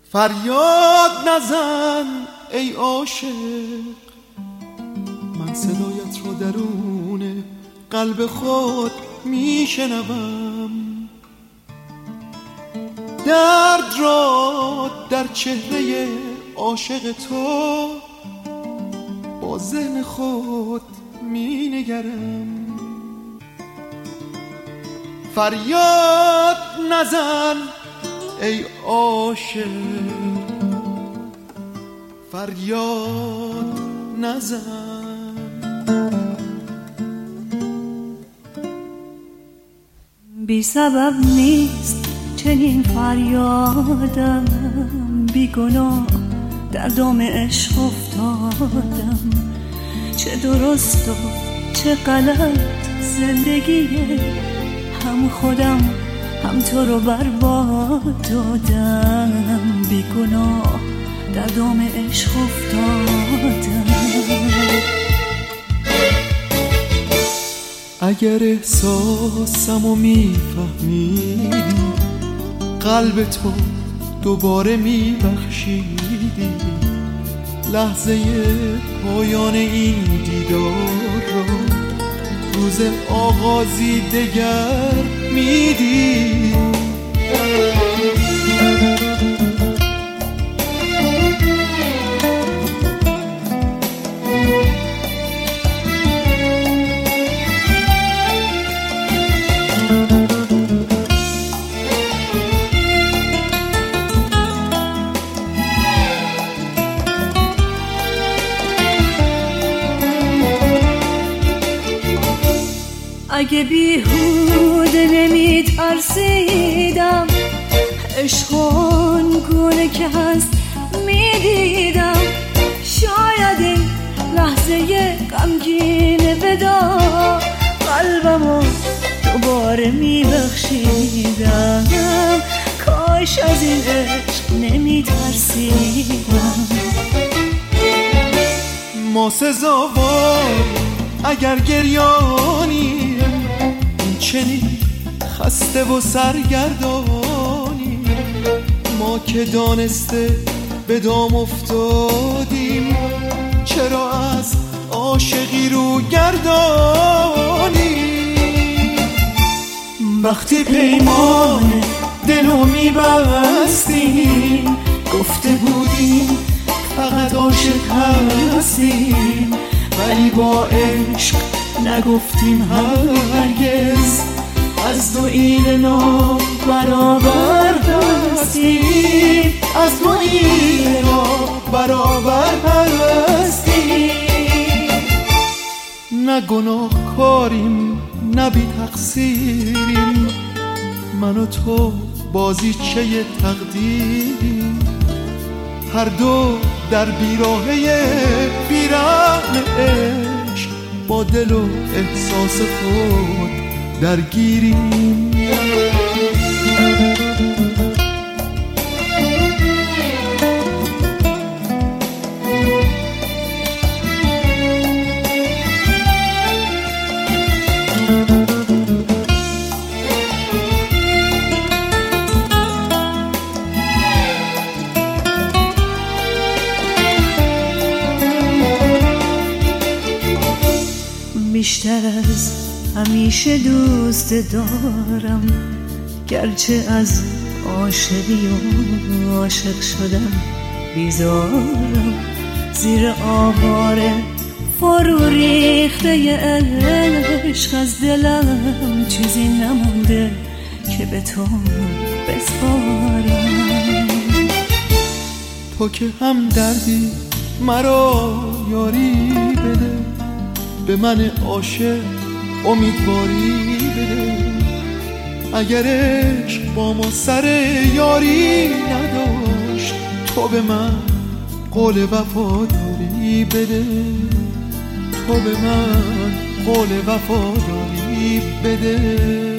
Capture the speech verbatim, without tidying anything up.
فریاد نزن ای عاشق، من صدایت رو درون قلب خود میشنوم. درد را در چهره عاشق تو با ذهن خود می نگرم. فریاد نزن ای عاشق، فریاد نزن. بی سبب نیست چنین فریادم، بی گناه در دام عشق افتادم. چه درست و چه غلط زندگیه، هم خودم هم تو رو برباد دادم. بی گناه در دام عشق افتادم. اگر احساسمو میفهمیدی، قلب تو دوباره میبخشیدی، لحظه پایان این دیدار رو روز آغازی دگر میدی. اگه بیهوده نمی ترسیدم، عشق آنگونه که هست میدیدم، شاید این لحظه غمگین ودا قلبمو دوباره میبخشیدم. کاش از این عشق نمی ترسیدم. ما سزاوار اگر گریانی، چنین خسته و سرگردانی، ما که دانسته به دام افتادیم، چرا از عاشقی رو گردانی؟ وقتی پیمان دلو میبستیم، گفته بودیم فقط عاشق هستیم، ولی با عشق نگفتیم هرگز از دو اینا برابر هستیم، از دو اینا برابر هستیم. نه گناه کاریم نه بی تقصیریم، من و تو بازیچه تقدیریم، هر دو در بیراهه بیرحم عشق با دل و احساس خود درگیریم. بیشتر از همیشه دوست دارم، گرچه از عاشقی و عاشق شدم بیزارم. زیر آواره فرو ریخته عشق، از دلم چیزی نمونده که به تو بسپارم. تو که هم دردی مرا یاری بده، به من عاشق امیدواری بده. اگر عشق با ما سر یاری نداشت، تو به من قول وفاداری بده، تو به من قول وفاداری بده.